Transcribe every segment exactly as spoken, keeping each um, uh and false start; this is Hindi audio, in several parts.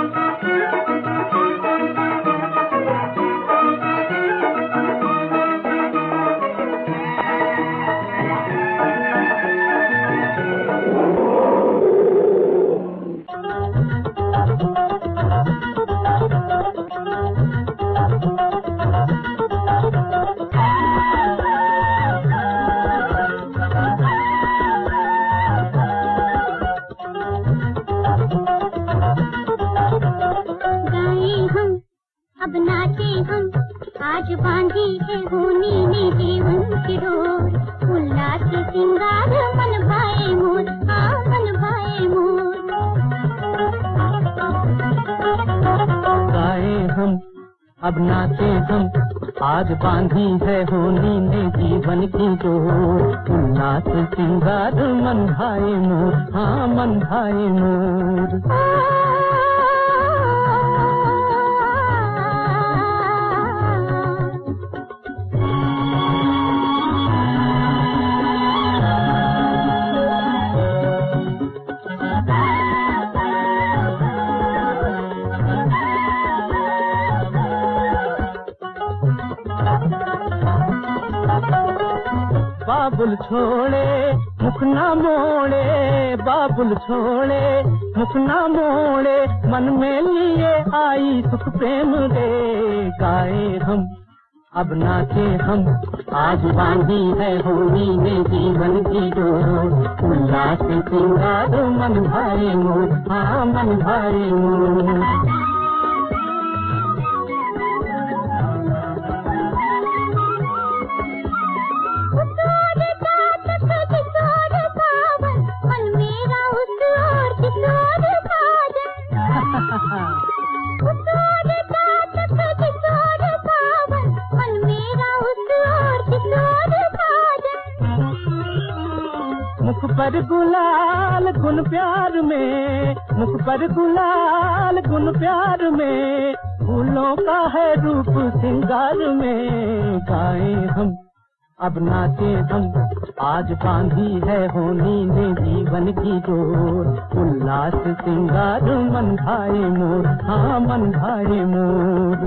अब नाचे हम, आज बांधी है होनी ने जीवन की डोर। उल्लास सिंगार मन भाए मोर, हाँ मन भाए मोर। गाए हम, अब नाचे हम, आज बांधी है होनी ने जीवन की डोर। उल्लास सिंगार मन भाए मोर, हाँ मन भाए मोर। बाबुल छोड़े मुख ना मोड़े, बाबुल छोड़े मुख ना मोड़े, मन में लिए आई सुख प्रेम दे। गाए हम, अब नाचे हम, आज बांधी है होली में जीवन की डोर। उल्लास सिंगार मन भाए मोर, हाँ मन भाए मोर। मुख पर गुलाल गुन प्यार में, मुख पर गुलाल गुन प्यार में, फूलों का है रूप सिंगार में। गाए हम, अब नाचे हम, आज बांधी है होली ने जीवन की डोर। उल्लास सिंगार मन भाए मोर, हाँ मन भाए मोर।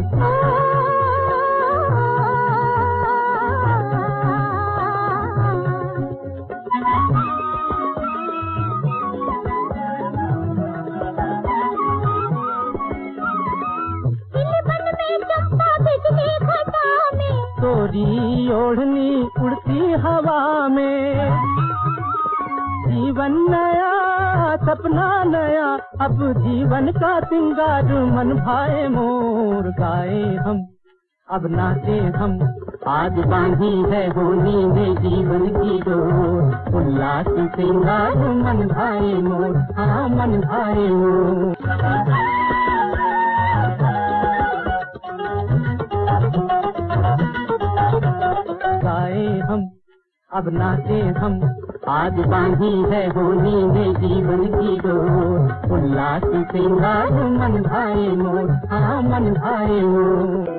तोरी ओढ़नी उड़ती हवा में, जीवन नया सपना नया, अब जीवन का सिंगार मन भाए मोर। गाए हम, अब नाचे हम, आज बांधी है होली में जीवन की डोर। उल्लास सिंगार मन भाए मोर, हाँ मन भाए मोर। गाए हम, अब नाचे हम, आज बांधी है होली में जीवन की डोर। उल्लास सिंगार मन भाए मोर, हाँ मन भाए मोर।